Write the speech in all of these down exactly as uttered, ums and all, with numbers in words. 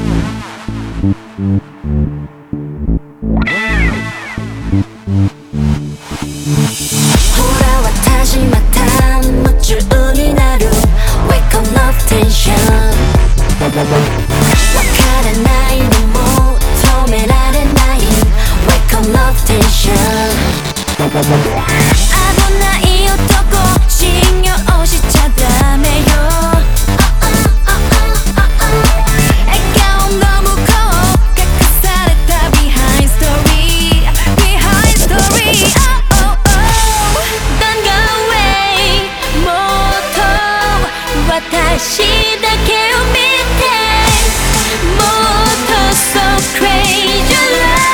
ら私また夢中になる Wake up love tension わからないのも止められない Wake up love tension 危ない男信用しちゃダメよ笑顔の向こう隠された Behind story Behind story oh, oh, oh. Don't go away もっと私だけを見てもっと So crazy love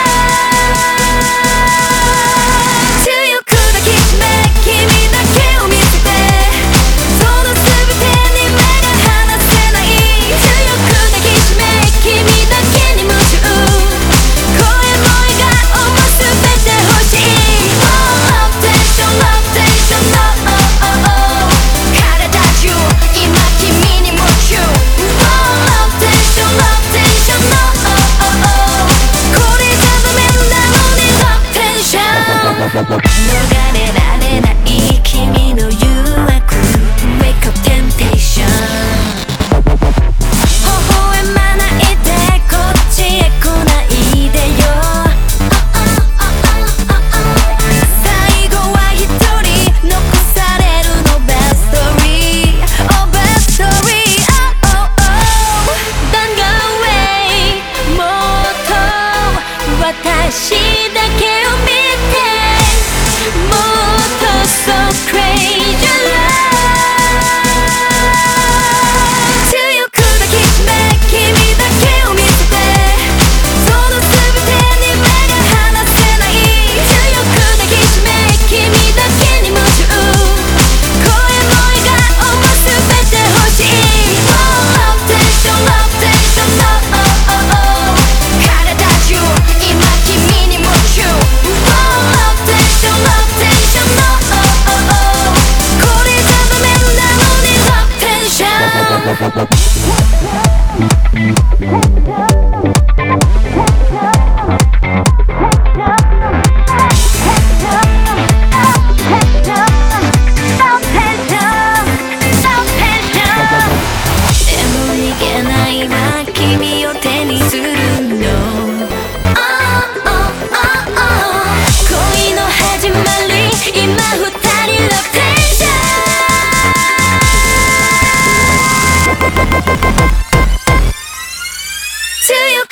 強く抱きしめ君だけを見せてその全てに目が離せない強く抱きしめ君だけに夢中声も笑顔も全て欲しい Oh love tension love tension oh oh oh oh 体中今君に夢中 Oh love tension love tension oh oh oh oh これじゃダメなのに love tension 逃れられない君の誘惑 Wake up temptation 微笑まないでこっちへ来ないでよ最後は一人残されるの Bad story Oh bad story Oh oh oh Don't go away もっと私だけを見てもっと So crazy love 強く抱きしめ君だけを見せてその全てに目が離せない強く抱きしめ君だけに夢中声も笑顔も全て欲しい Oh love tension love tension oh oh oh oh 体中今君に夢中 Oh love tension love tension oh oh oh oh これじゃダメなのに love tensionでも逃げないわ君を手にするの Oh oh oh oh 恋の始まり今二人 Love tension 強